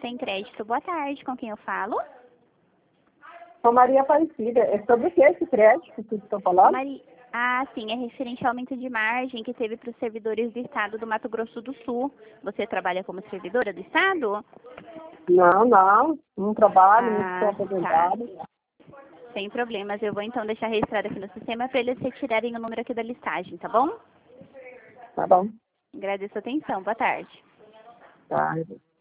sem crédito. Boa tarde, com quem eu falo? Sou Maria Aparecida. É sobre o que esse crédito que estou falando? Ah, sim, é referente ao aumento de margem que teve para os servidores do estado do Mato Grosso do Sul. Você trabalha como servidora do estado? Não trabalho, não estou Ah, tá. aposentada. Sem problemas. Eu vou então deixar registrado aqui no sistema para eles retirarem o número aqui da listagem, tá bom? Tá bom. Agradeço a atenção. Boa tarde. Tá.